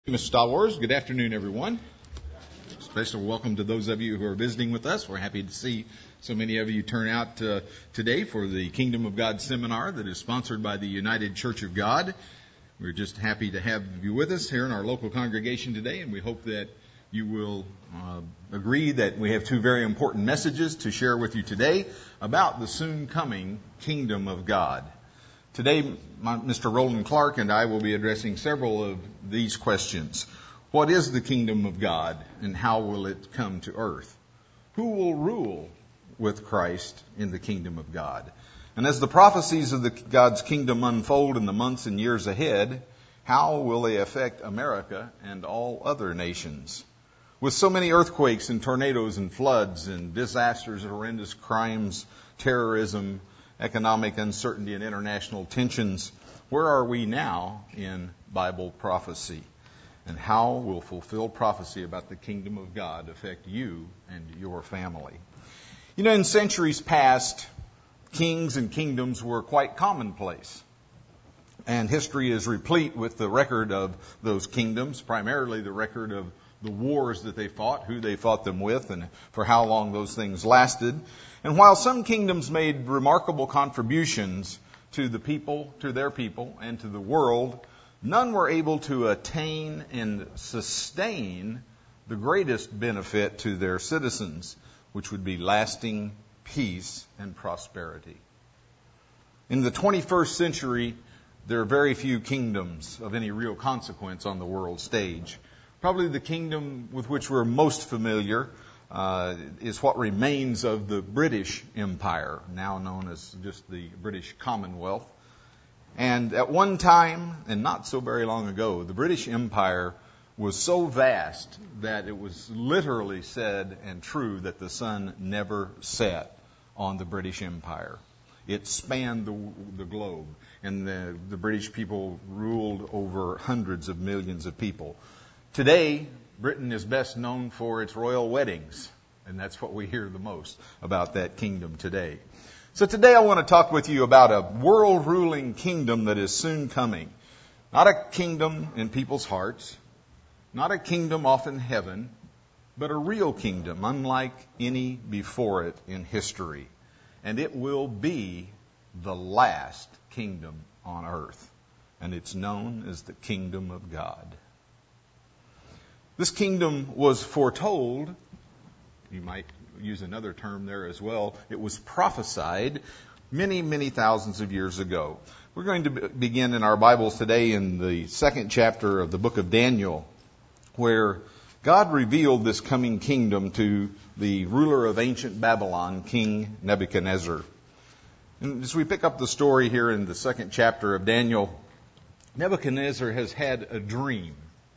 Mr. Star Wars, good afternoon, everyone. Special welcome to those of you who are visiting with us. We're happy to see so many of you turn out today for the Kingdom of God seminar that is sponsored by the United Church of God. We're just happy to have you with us here in our local congregation today, and we hope that you will agree that we have two very important messages to share with you today about the soon coming Kingdom of God. Today, Mr. Roland Clark and I will be addressing several of these questions. What is the kingdom of God, and how will it come to earth? Who will rule with Christ in the kingdom of God? And as the prophecies of God's kingdom unfold in the months and years ahead, how will they affect America and all other nations? With so many earthquakes and tornadoes and floods and disasters, horrendous crimes, terrorism, economic uncertainty and international tensions, where are we now in Bible prophecy? And how will fulfilled prophecy about the kingdom of God affect you and your family? You know, in centuries past, kings and kingdoms were quite commonplace. And history is replete with the record of those kingdoms, primarily the record of the wars that they fought, who they fought them with, and for how long those things lasted. And while some kingdoms made remarkable contributions to the people, to their people, and to the world, none were able to attain and sustain the greatest benefit to their citizens, which would be lasting peace and prosperity. In the 21st century, there are very few kingdoms of any real consequence on the world stage. Probably the kingdom with which we're most familiar is what remains of the British Empire, now known as just the British Commonwealth. And at one time, and not so very long ago, the British Empire was so vast that it was literally said and true that the sun never set on the British Empire. It spanned the globe, and the British people ruled over hundreds of millions of people. Today, Britain is best known for its royal weddings, and that's what we hear the most about that kingdom today. So today I want to talk with you about a world-ruling kingdom that is soon coming. Not a kingdom in people's hearts, not a kingdom off in heaven, but a real kingdom unlike any before it in history. And it will be the last kingdom on earth, and it's known as the kingdom of God. This kingdom was foretold, you might use another term there as well, it was prophesied many, many thousands of years ago. We're going to begin in our Bibles today in the second chapter of the book of Daniel, where God revealed this coming kingdom to the ruler of ancient Babylon, King Nebuchadnezzar. And as we pick up the story here in the second chapter of Daniel, Nebuchadnezzar has had a dream.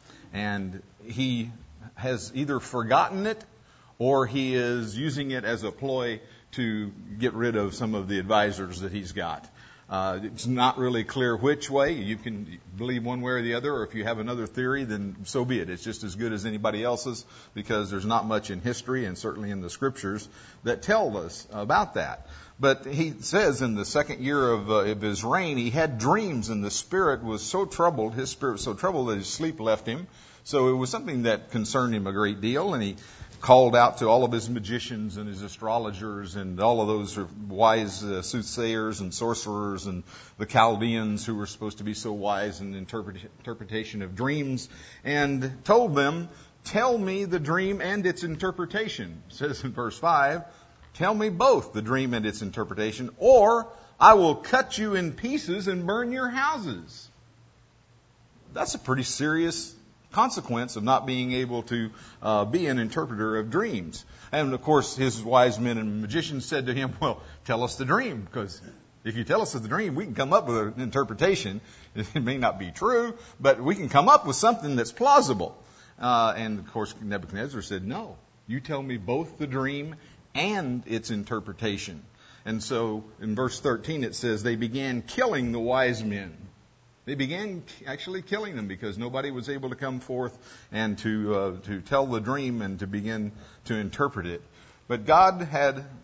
And he has either forgotten it or he is using it as a ploy to get rid of some of the advisors that he's got. It's not really clear which way. You can believe one way or the other, or if you have another theory, then so be it. It's just as good as anybody else's, because there's not much in history and certainly in the scriptures that tell us about that. But he says in the second year of his reign, he had dreams, and the spirit was so troubled, his spirit was so troubled that his sleep left him. So it was something that concerned him a great deal, and he called out to all of his magicians and his astrologers and all of those wise soothsayers and sorcerers and the Chaldeans who were supposed to be so wise in interpretation of dreams, and told them, "Tell me the dream and its interpretation." It says in verse 5, "Tell me both the dream and its interpretation, or I will cut you in pieces and burn your houses." That's a pretty serious consequence of not being able to be an interpreter of dreams. And of course, his wise men and magicians said to him, "Well, tell us the dream, because if you tell us the dream, we can come up with an interpretation. It may not be true, but we can come up with something that's plausible." And of course, Nebuchadnezzar said, "No, you tell me both the dream and its interpretation." And so in verse 13 it says, they began killing the wise men. They began actually killing them because nobody was able to come forth and to tell the dream and to begin to interpret it. But God had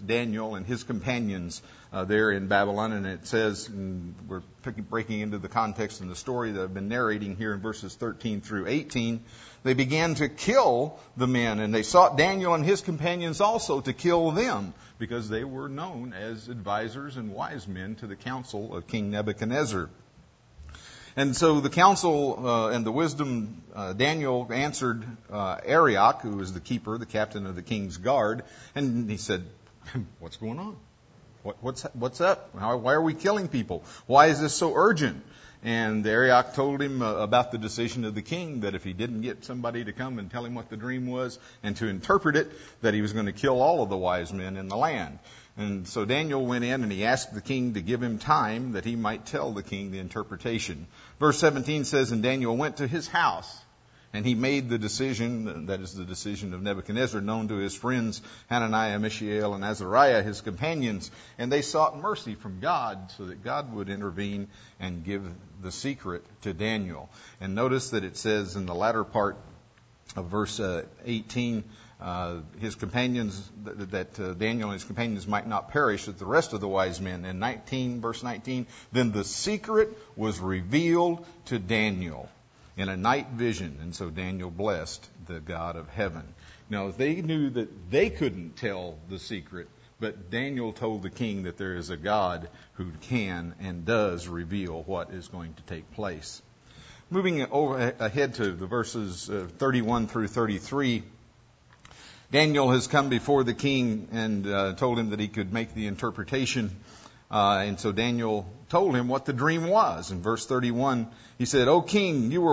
Daniel and his companions there in Babylon. And it says, and we're breaking into the context and the story that I've been narrating here in verses 13 through 18, they began to kill the men, and they sought Daniel and his companions also to kill them, because they were known as advisors and wise men to the council of King Nebuchadnezzar. And so the council and the wisdom, Daniel answered Arioch, who was the keeper, the captain of the king's guard, and he said, "What's going on? What's up? Why are we killing people? Why is this so urgent?" And Arioch told him about the decision of the king, that if he didn't get somebody to come and tell him what the dream was and to interpret it, that he was going to kill all of the wise men in the land. And so Daniel went in and he asked the king to give him time that he might tell the king the interpretation. Verse 17 says, "And Daniel went to his house, and he made the decision," that is the decision of Nebuchadnezzar, "known to his friends Hananiah, Mishael, and Azariah, his companions. And they sought mercy from God, so that God would intervene and give the secret to Daniel." And notice that it says in the latter part of verse 18, his companions, that Daniel and his companions might not perish with the rest of the wise men. And verse 19, "Then the secret was revealed to Daniel in a night vision, and so Daniel blessed the God of heaven." Now, they knew that they couldn't tell the secret, but Daniel told the king that there is a God who can and does reveal what is going to take place. Moving ahead to the verses 31 through 33, Daniel has come before the king and told him that he could make the interpretation. And so Daniel told him what the dream was. In verse 31, he said, "O king, you,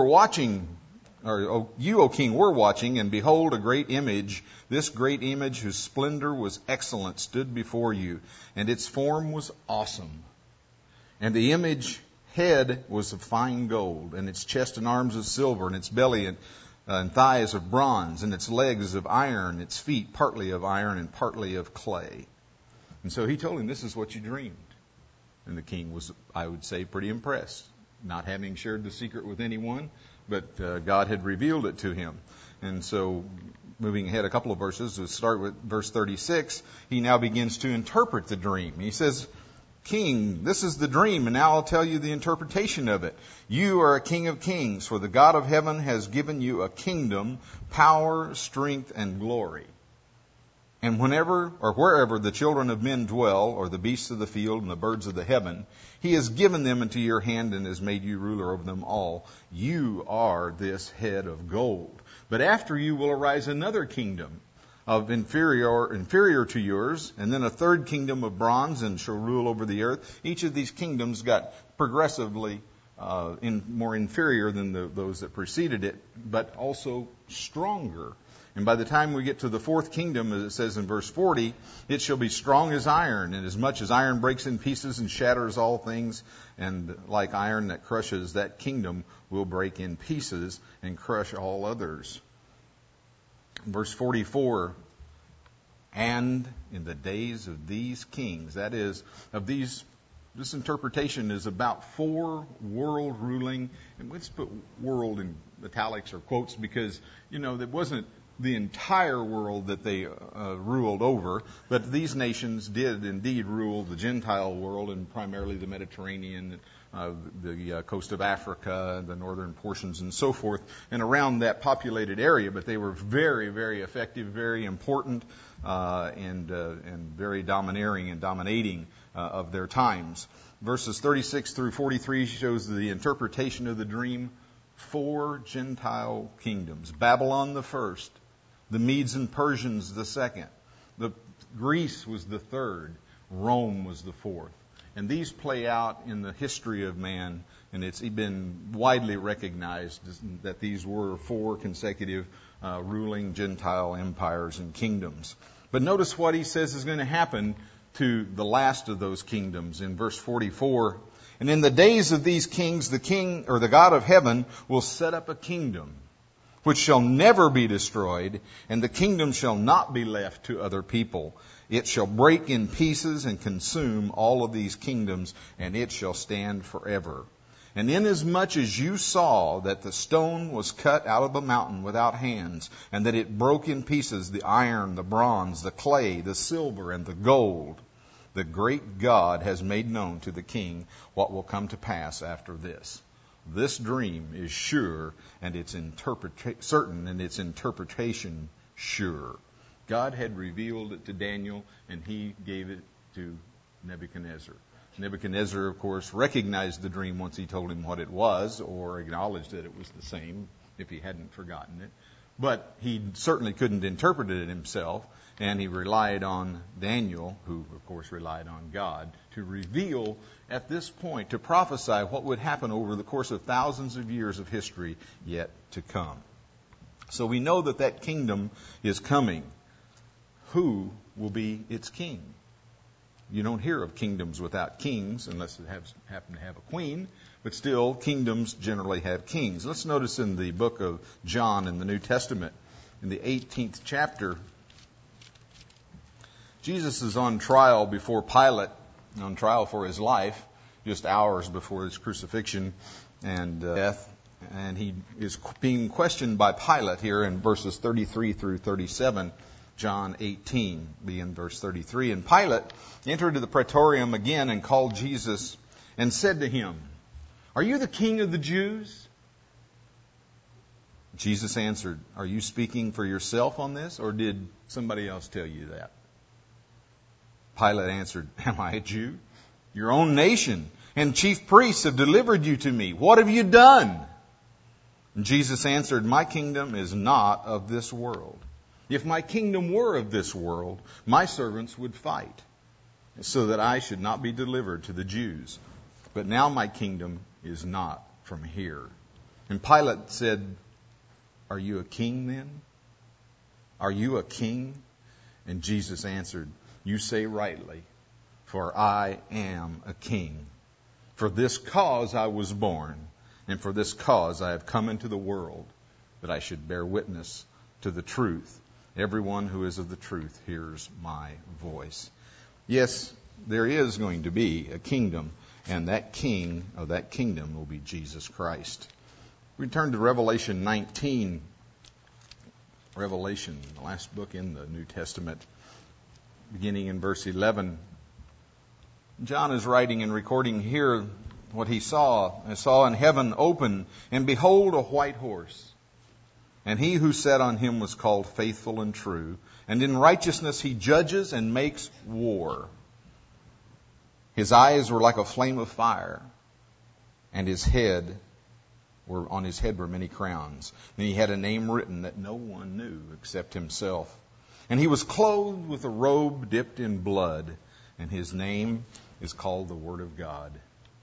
O king, were watching, and behold, a great image. This great image, whose splendor was excellent, stood before you, and its form was awesome. And the image head was of fine gold, and its chest and arms of silver, and its belly and thighs of bronze, and its legs of iron, its feet partly of iron and partly of clay." And so he told him, "This is what you dreamed." And the king was, I would say, pretty impressed, not having shared the secret with anyone, but God had revealed it to him. And so, moving ahead a couple of verses, to start with verse 36, he now begins to interpret the dream. He says, "King, this is the dream, and now I'll tell you the interpretation of it. You are a king of kings, for the God of heaven has given you a kingdom, power, strength, and glory. And whenever or wherever the children of men dwell, or the beasts of the field and the birds of the heaven, he has given them into your hand and has made you ruler over them all. You are this head of gold. But after you will arise another kingdom of inferior to yours, and then a third kingdom of bronze, and shall rule over the earth." Each of these kingdoms got progressively more inferior than those that preceded it, but also stronger. And by the time we get to the fourth kingdom, as it says in verse 40, "It shall be strong as iron, and as much as iron breaks in pieces and shatters all things, and like iron that crushes, that kingdom will break in pieces and crush all others." Verse 44, "And in the days of these kings," that is, of these, this interpretation is about 4 world ruling, and let's put world in italics or quotes, because, it wasn't the entire world that they ruled over, but these nations did indeed rule the Gentile world, and primarily the Mediterranean, the coast of Africa, the northern portions, and so forth, and around that populated area. But they were very, very effective, very important, and very domineering and dominating of their times. Verses 36 through 43 shows the interpretation of the dream. 4 Gentile kingdoms: Babylon the first, the Medes and Persians the second, Greece was the third, Rome was the fourth. And these play out in the history of man, and it's been widely recognized that these were 4 consecutive ruling Gentile empires and kingdoms. But notice what he says is going to happen to the last of those kingdoms in verse 44. "And in the days of these kings, the king, or the God of heaven, will set up a kingdom which shall never be destroyed, and the kingdom shall not be left to other people. It shall break in pieces and consume all of these kingdoms, and it shall stand forever. And inasmuch as you saw that the stone was cut out of the mountain without hands, and that it broke in pieces the iron, the bronze, the clay, the silver, and the gold, the great God has made known to the king what will come to pass after this. This dream is sure, and its certain, and its interpretation sure. God had revealed it to Daniel, and he gave it to Nebuchadnezzar. Nebuchadnezzar, of course, recognized the dream once he told him what it was, or acknowledged that it was the same if he hadn't forgotten it. But he certainly couldn't interpret it himself, and he relied on Daniel, who, of course, relied on God, to reveal at this point, to prophesy what would happen over the course of thousands of years of history yet to come. So we know that that kingdom is coming. Who will be its king? You don't hear of kingdoms without kings unless it happen to have a queen, but still kingdoms generally have kings. Let's notice in the book of John in the New Testament, in the 18th chapter, Jesus is on trial before Pilate, on trial for his life, just hours before his crucifixion and death. And he is being questioned by Pilate here in verses 33 through 37. John 18, being verse 33. And Pilate entered into the praetorium again and called Jesus and said to him, "Are you the king of the Jews?" Jesus answered, "Are you speaking for yourself on this, or did somebody else tell you that?" Pilate answered, "Am I a Jew? Your own nation and chief priests have delivered you to me. What have you done?" And Jesus answered, "My kingdom is not of this world. If my kingdom were of this world, my servants would fight, so that I should not be delivered to the Jews. But now my kingdom is not from here." And Pilate said, "Are you a king then? Are you a king?" And Jesus answered, "You say rightly, for I am a king. For this cause I was born, and for this cause I have come into the world, that I should bear witness to the truth. Everyone who is of the truth hears my voice." Yes, there is going to be a kingdom, and that king of that kingdom will be Jesus Christ. We turn to Revelation 19. Revelation, the last book in the New Testament, beginning in verse 11. John is writing and recording here what he saw. "I saw in heaven open, and behold, a white horse. And he who sat on him was called Faithful and True. And in righteousness he judges and makes war. His eyes were like a flame of fire, and on his head were many crowns. And he had a name written that no one knew except himself. And he was clothed with a robe dipped in blood, and his name is called the Word of God.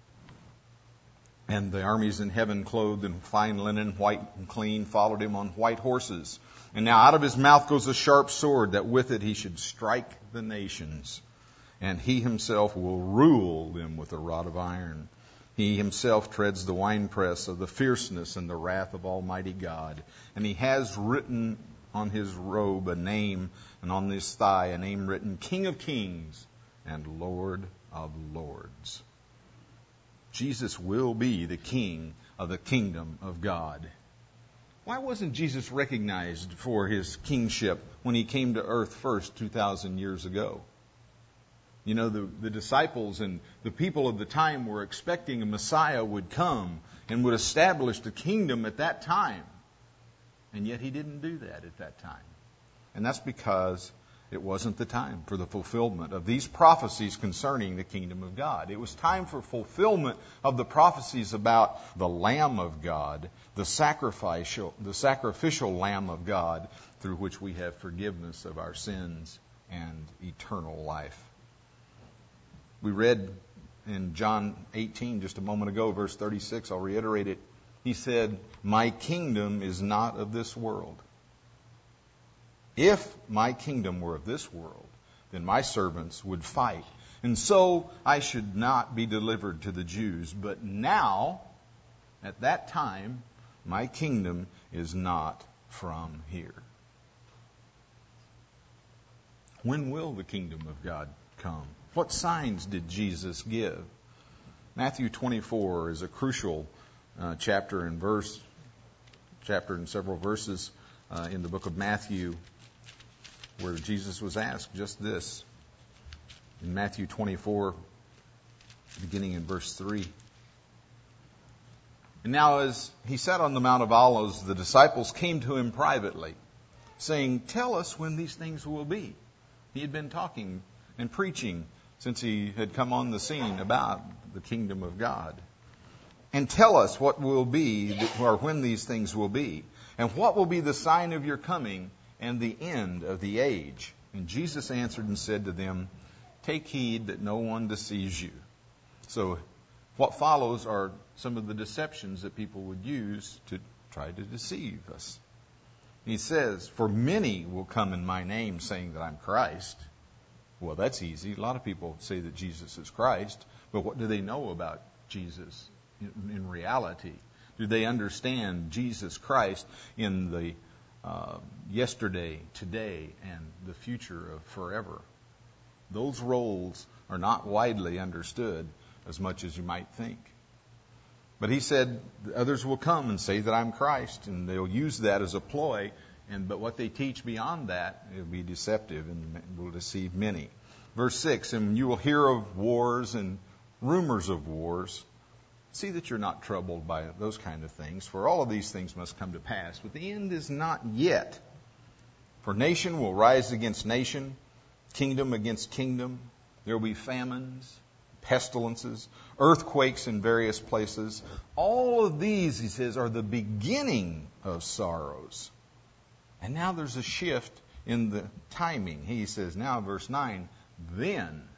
And the armies in heaven, clothed in fine linen, white and clean, followed him on white horses. And now out of his mouth goes a sharp sword, that with it he should strike the nations. And he himself will rule them with a rod of iron. He himself treads the winepress of the fierceness and the wrath of Almighty God. And he has written on his robe a name, and on his thigh a name written, King of Kings and Lord of Lords. Jesus will be the king of the kingdom of God. Why wasn't Jesus recognized for his kingship when he came to earth first 2,000 years ago? You know, the disciples and the people of the time were expecting a Messiah would come and would establish the kingdom at that time. And yet he didn't do that at that time. And that's because it wasn't the time for the fulfillment of these prophecies concerning the kingdom of God. It was time for fulfillment of the prophecies about the Lamb of God, the sacrificial Lamb of God, through which we have forgiveness of our sins and eternal life. We read in John 18 just a moment ago, verse 36, I'll reiterate it. He said, "My kingdom is not of this world. If my kingdom were of this world, then my servants would fight, and so I should not be delivered to the Jews. But now, at that time, my kingdom is not from here." When will the kingdom of God come? What signs did Jesus give? Matthew 24 is a crucial chapter and several verses in the book of Matthew, where Jesus was asked just this. In Matthew 24, beginning in verse 3. And now as he sat on the Mount of Olives, the disciples came to him privately, saying, "Tell us when these things will be." He had been talking and preaching since he had come on the scene about the kingdom of God. "And tell us what will be, or when these things will be, and what will be the sign of your coming and the end of the age." And Jesus answered and said to them, "Take heed that no one deceives you." So what follows are some of the deceptions that people would use to try to deceive us. He says, "For many will come in my name saying that I'm Christ." Well, that's easy. A lot of people say that Jesus is Christ, but what do they know about Jesus in reality? Do they understand Jesus Christ in the yesterday, today, and the future of forever? Those roles are not widely understood as much as you might think. But he said, others will come and say that I'm Christ, and they'll use that as a ploy. But what they teach beyond that, it will be deceptive and will deceive many. Verse 6, "And you will hear of wars and rumors of wars. See that you're not troubled by those kind of things, for all of these things must come to pass. But the end is not yet. For nation will rise against nation, kingdom against kingdom. There will be famines, pestilences, earthquakes in various places. All of these," he says, "are the beginning of sorrows." And now there's a shift in the timing. He says now, verse 9, Then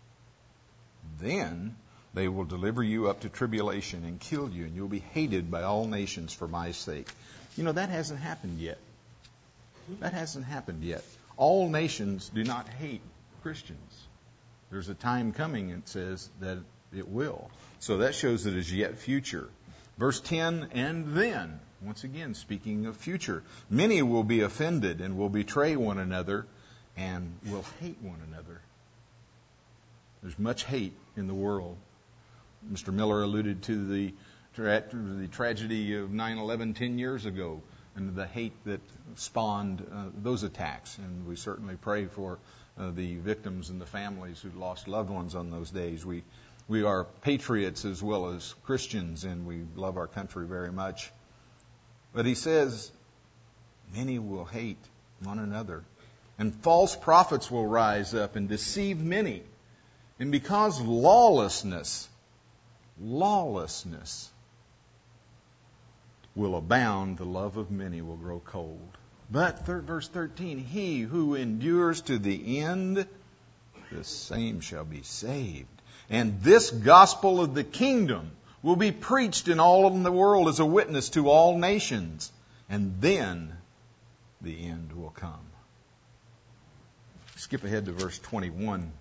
they will deliver you up to tribulation and kill you, and you'll be hated by all nations for my sake." You know, that hasn't happened yet. That hasn't happened yet. All nations do not hate Christians. There's a time coming, it says, that it will. So that shows that it is yet future. Verse 10, "And then," once again speaking of future, "many will be offended and will betray one another and will hate one another." There's much hate in the world. Mr. Miller alluded to the tragedy of 9/11 10 years ago and the hate that spawned those attacks. And we certainly pray for the victims and the families who lost loved ones on those days. We are patriots as well as Christians, and we love our country very much. But he says, many will hate one another, and false prophets will rise up and deceive many. And because lawlessness will abound, the love of many will grow cold. But, verse 13, "He who endures to the end, the same shall be saved. And this gospel of the kingdom will be preached in all of the world as a witness to all nations. And then the end will come." Skip ahead to verse 21.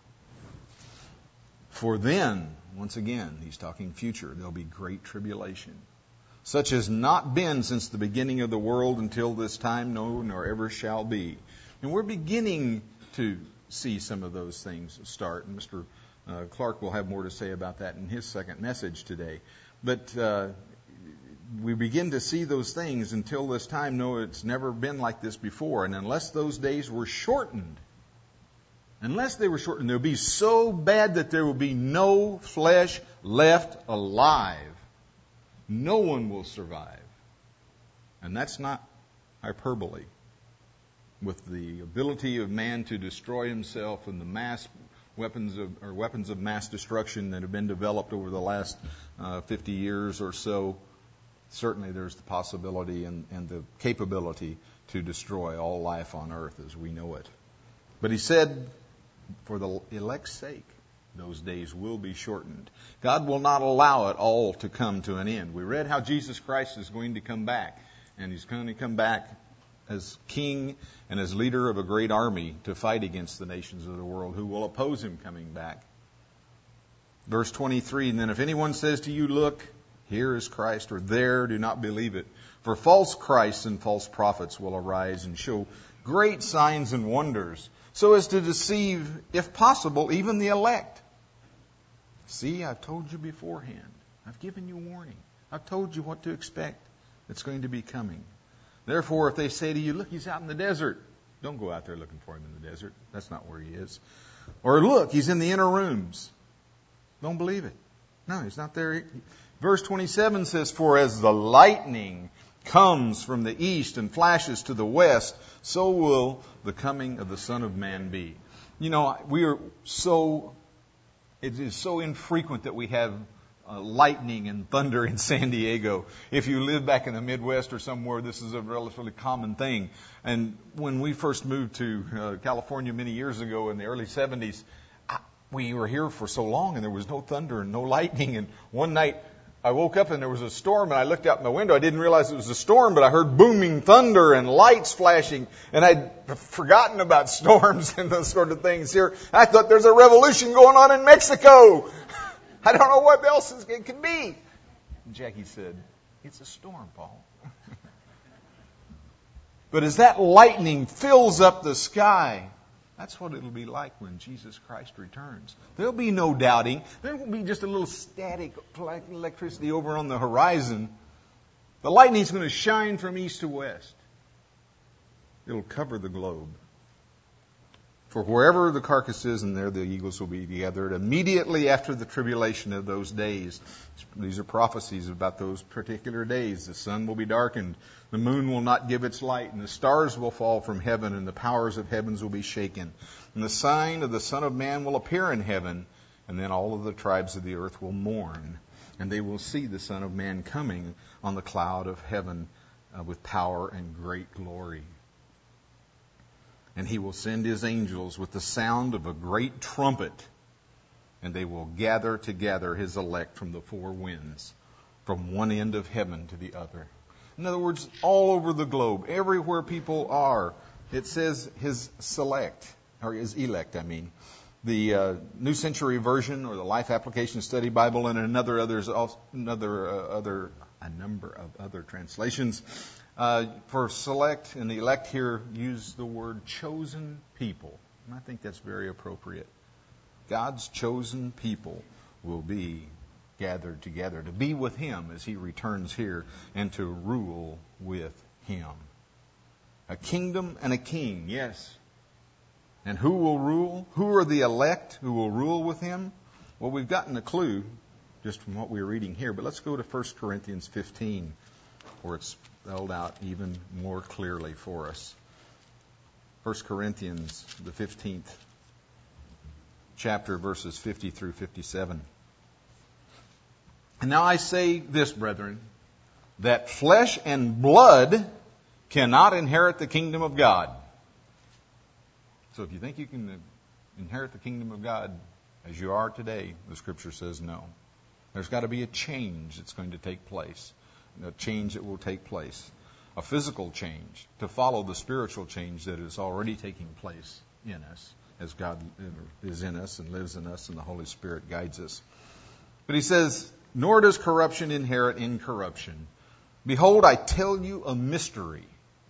"For then," once again, he's talking future, "there'll be great tribulation, such as not been since the beginning of the world until this time, no, nor ever shall be." And we're beginning to see some of those things start. And Mr. Clark will have more to say about that in his second message today. But we begin to see those things until this time. No, it's never been like this before. And unless those days were shortened, they'll be so bad that there will be no flesh left alive. No one will survive. And that's not hyperbole. With the ability of man to destroy himself and the weapons of mass destruction that have been developed over the last 50 years or so, certainly there's the possibility and the capability to destroy all life on earth as we know it. But he said, for the elect's sake, those days will be shortened. God will not allow it all to come to an end. We read how Jesus Christ is going to come back, and he's going to come back as king and as leader of a great army to fight against the nations of the world who will oppose him coming back. Verse 23, "And then if anyone says to you, 'Look, here is Christ,' or 'There,' do not believe it. For false Christs and false prophets will arise and show great signs and wonders, so as to deceive, if possible, even the elect. See, I've told you beforehand. I've given you warning. I've told you what to expect that's going to be coming. Therefore, if they say to you, look, he's out in the desert, don't go out there looking for him in the desert. That's not where he is. Or look, he's in the inner rooms. Don't believe it. No, he's not there. Verse 27 says, for as the lightning comes from the east and flashes to the west, so will the coming of the Son of Man be. You know, it is so infrequent that we have lightning and thunder in San Diego. If you live back in the Midwest or somewhere, this is a relatively common thing. And when we first moved to California many years ago in the early 70s, we were here for so long and there was no thunder and no lightning. And one night I woke up and there was a storm and I looked out my window. I didn't realize it was a storm, but I heard booming thunder and lights flashing. And I'd forgotten about storms and those sort of things here. I thought there's a revolution going on in Mexico. I don't know what else it could be. And Jackie said, it's a storm, Paul. But as that lightning fills up the sky, that's what it'll be like when Jesus Christ returns. There'll be no doubting. There won't be just a little static electricity over on the horizon. The lightning's going to shine from east to west. It'll cover the globe. For wherever the carcass is, and there the eagles will be gathered immediately after the tribulation of those days. These are prophecies about those particular days. The sun will be darkened, the moon will not give its light, and the stars will fall from heaven, and the powers of heavens will be shaken. And the sign of the Son of Man will appear in heaven, and then all of the tribes of the earth will mourn, and they will see the Son of Man coming on the cloud of heaven with power and great glory. And he will send his angels with the sound of a great trumpet, and they will gather together his elect from the four winds, from one end of heaven to the other. In other words, all over the globe, everywhere people are, it says his select, or his elect, I mean. The New Century Version or the Life Application Study Bible and a number of other translations for select and the elect here use the word chosen people. And I think that's very appropriate. God's chosen people will be gathered together to be with him as he returns here and to rule with him. A kingdom and a king, yes. And who will rule? Who are the elect who will rule with him? Well, we've gotten a clue just from what we're reading here, but let's go to 1 Corinthians 15, where it's spelled out even more clearly for us. 1 Corinthians, the 15th chapter, verses 50 through 57. And now I say this, brethren, that flesh and blood cannot inherit the kingdom of God. So if you think you can inherit the kingdom of God as you are today, the Scripture says no. There's got to be a change that's going to take place. A change that will take place. A physical change to follow the spiritual change that is already taking place in us as God is in us and lives in us and the Holy Spirit guides us. But he says, nor does corruption inherit incorruption. Behold, I tell you a mystery.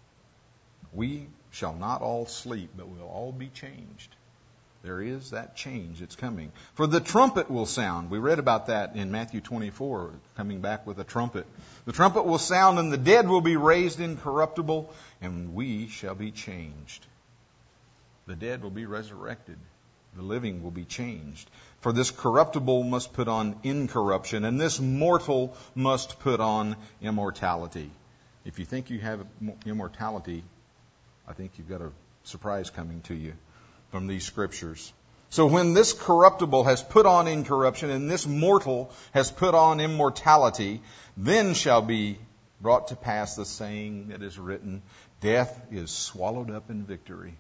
We shall not all sleep, but we'll all be changed. There is that change that's coming. For the trumpet will sound. We read about that in Matthew 24, coming back with a trumpet. The trumpet will sound, and the dead will be raised incorruptible, and we shall be changed. The dead will be resurrected. The living will be changed. For this corruptible must put on incorruption, and this mortal must put on immortality. If you think you have immortality, I think you've got a surprise coming to you from these scriptures. So when this corruptible has put on incorruption and this mortal has put on immortality, then shall be brought to pass the saying that is written, death is swallowed up in victory.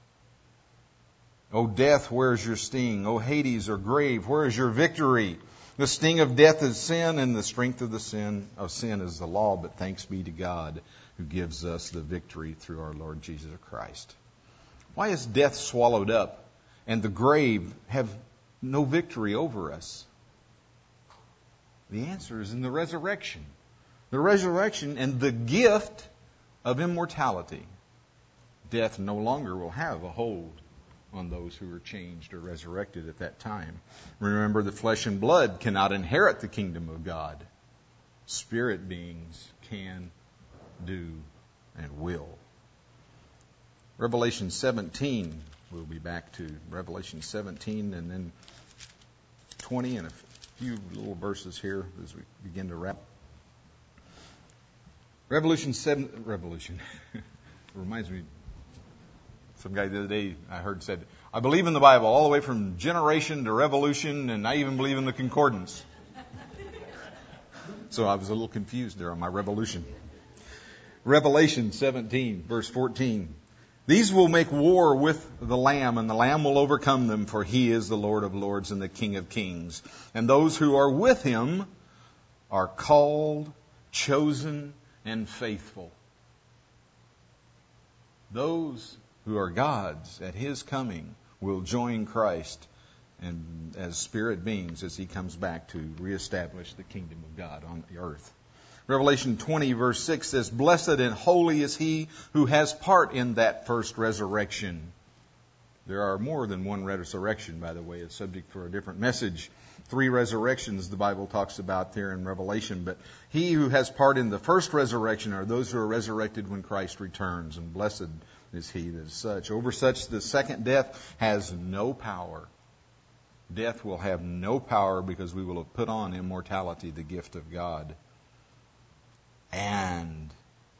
O death, where's your sting? O Hades or grave, where is your victory? The sting of death is sin, and the strength of the sin is the law. But thanks be to God who gives us the victory through our Lord Jesus Christ. Why is death swallowed up and the grave have no victory over us? The answer is in the resurrection. The resurrection and the gift of immortality. Death no longer will have a hold on those who are changed or resurrected at that time. Remember that flesh and blood cannot inherit the kingdom of God. Spirit beings can, do, and will. Revelation 17, we'll be back to Revelation 17 and then 20 and a few little verses here as we begin to wrap. Revolution reminds me, some guy the other day I heard said, I believe in the Bible all the way from generation to revolution, and I even believe in the concordance. So I was a little confused there on my revolution. Revelation 17, verse 14. These will make war with the Lamb, and the Lamb will overcome them, for He is the Lord of lords and the King of kings. And those who are with Him are called, chosen, and faithful. Those who are God's at His coming will join Christ and as spirit beings as He comes back to reestablish the kingdom of God on the earth. Revelation 20 verse 6 says, Blessed and holy is he who has part in that first resurrection. There are more than one resurrection, by the way. It's subject for a different message. 3 resurrections the Bible talks about there in Revelation. But he who has part in the first resurrection are those who are resurrected when Christ returns. And blessed is he that is such. Over such the second death has no power. Death will have no power because we will have put on immortality, the gift of God. And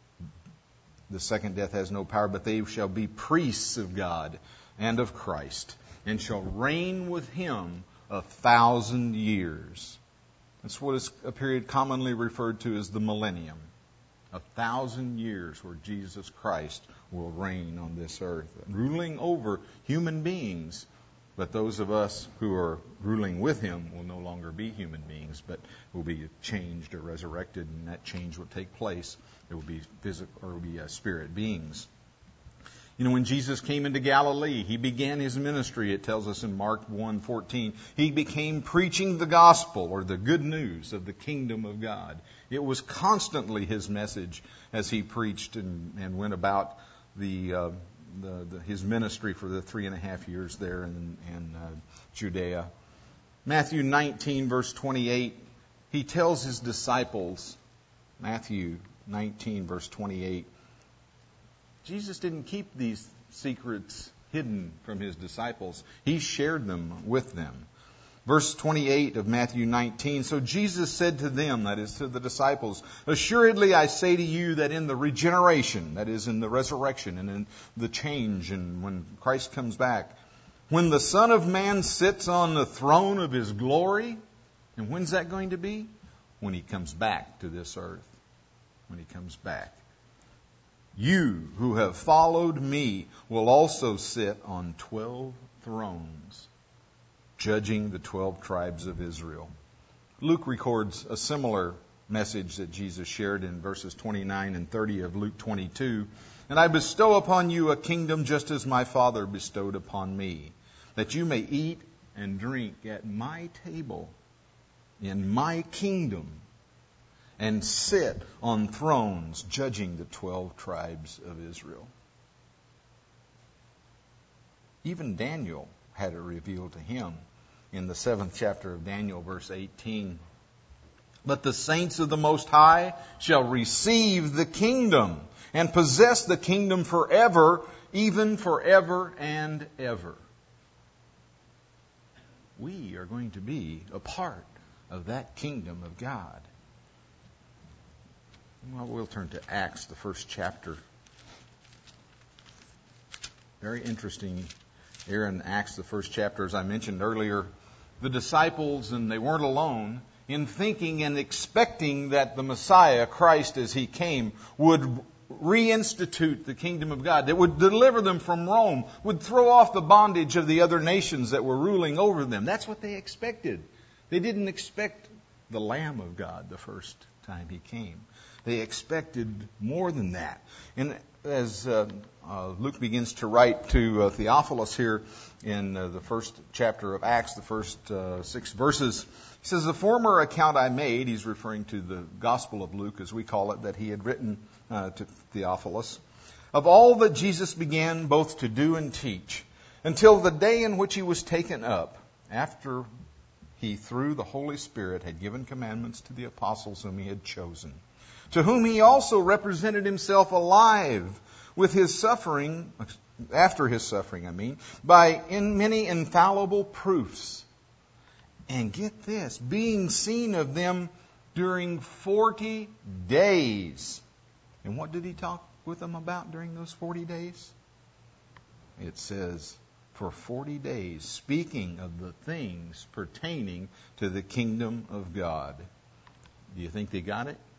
the second death has no power, but they shall be priests of God and of Christ, and shall reign with Him 1,000 years. That's what is a period commonly referred to as the millennium. 1,000 years where Jesus Christ will reign on this earth, ruling over human beings. But those of us who are ruling with Him will no longer be human beings, but will be changed or resurrected, and that change will take place. It will be physical or will be spirit beings. You know, when Jesus came into Galilee, He began His ministry. It tells us in Mark 1:14, He became preaching the gospel or the good news of the kingdom of God. It was constantly His message as He preached and went about His ministry for the 3.5 years there in Judea. Matthew 19 verse 28, He tells His disciples, Matthew 19 verse 28, Jesus didn't keep these secrets hidden from His disciples. He shared them with them. Verse 28 of Matthew 19, so Jesus said to them, that is to the disciples, assuredly I say to you that in the regeneration, that is in the resurrection and in the change and when Christ comes back, when the Son of Man sits on the throne of His glory, and when's that going to be? When He comes back to this earth. When He comes back. You who have followed me will also sit on 12 thrones, judging the 12 tribes of Israel. Luke records a similar message that Jesus shared in verses 29 and 30 of Luke 22. And I bestow upon you a kingdom just as my Father bestowed upon me, that you may eat and drink at my table in my kingdom and sit on thrones judging the 12 tribes of Israel. Even Daniel had it revealed to him in the 7th chapter of Daniel, verse 18. But the saints of the Most High shall receive the kingdom and possess the kingdom forever, even forever and ever. We are going to be a part of that kingdom of God. Well, we'll turn to Acts, the 1st chapter. Very interesting here in Acts, the 1st chapter, as I mentioned earlier. The disciples, and they weren't alone, in thinking and expecting that the Messiah, Christ, as He came, would reinstitute the kingdom of God, that would deliver them from Rome, would throw off the bondage of the other nations that were ruling over them. That's what they expected. They didn't expect the Lamb of God the first time He came. They expected more than that. And as Luke begins to write to Theophilus here in the 1st chapter of Acts, the first 6 verses, he says, the former account I made, he's referring to the Gospel of Luke, as we call it, that he had written to Theophilus, of all that Jesus began both to do and teach, until the day in which he was taken up, after he, through the Holy Spirit, had given commandments to the apostles whom he had chosen, to whom he also represented himself alive with his suffering, after his suffering, by many infallible proofs. And get this, being seen of them during 40 days. And what did he talk with them about during those 40 days? It says, for 40 days, speaking of the things pertaining to the kingdom of God. Do you think they got it?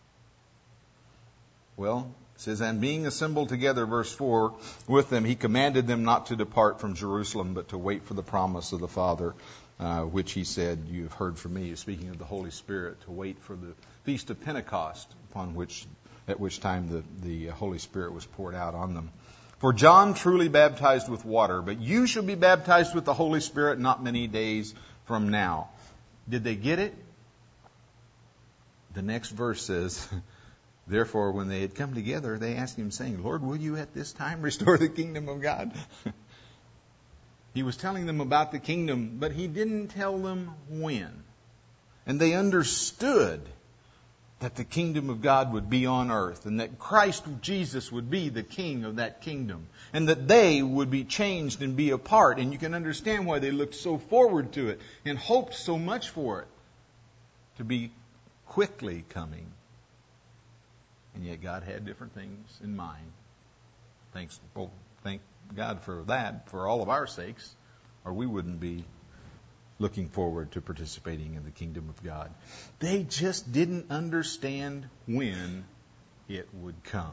Well, it says, and being assembled together, verse 4, with them, he commanded them not to depart from Jerusalem, but to wait for the promise of the Father, which he said, you have heard from me, speaking of the Holy Spirit, to wait for the Feast of Pentecost, at which time the Holy Spirit was poured out on them. For John truly baptized with water, but you shall be baptized with the Holy Spirit not many days from now. Did they get it? The next verse says, therefore, when they had come together, they asked him, saying, Lord, will you at this time restore the kingdom of God? He was telling them about the kingdom, but he didn't tell them when. And they understood that the kingdom of God would be on earth, and that Christ Jesus would be the king of that kingdom, and that they would be changed and be a part. And you can understand why they looked so forward to it and hoped so much for it to be quickly coming. And yet God had different things in mind. Thank God for that, for all of our sakes, or we wouldn't be looking forward to participating in the kingdom of God. They just didn't understand when it would come.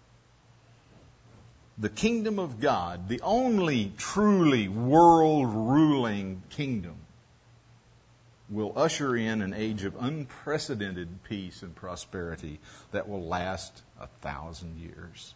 The kingdom of God, the only truly world-ruling kingdom, will usher in an age of unprecedented peace and prosperity that will last 1,000 years.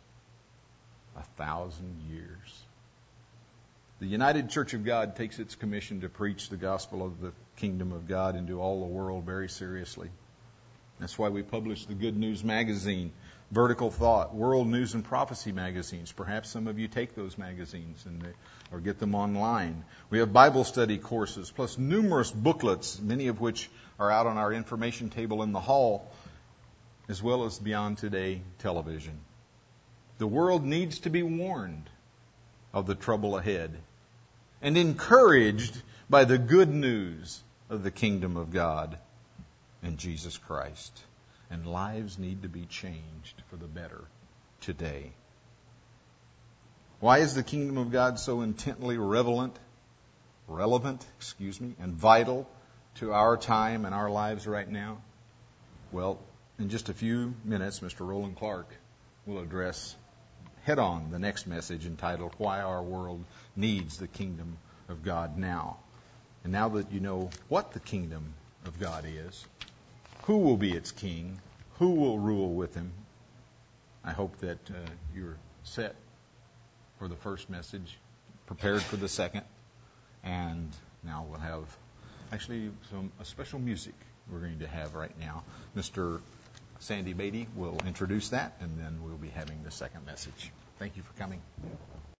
1,000 years. The United Church of God takes its commission to preach the gospel of the kingdom of God into all the world very seriously. That's why we publish the Good News magazine, Vertical Thought, World News and Prophecy magazines. Perhaps some of you take those magazines or get them online. We have Bible study courses, plus numerous booklets, many of which are out on our information table in the hall, as well as Beyond Today television. The world needs to be warned of the trouble ahead and encouraged by the good news of the kingdom of God and Jesus Christ. And lives need to be changed for the better today. Why is the kingdom of God so intently relevant, and vital to our time and our lives right now? Well, in just a few minutes, Mr. Roland Clark will address head-on the next message entitled, Why Our World Needs the Kingdom of God Now. And now that you know what the kingdom of God is, who will be its king, who will rule with him, I hope that you're set for the first message, prepared for the second, and now we'll have actually a special music we're going to have right now. Mr. Sandy Beatty will introduce that, and then we'll be having the second message. Thank you for coming.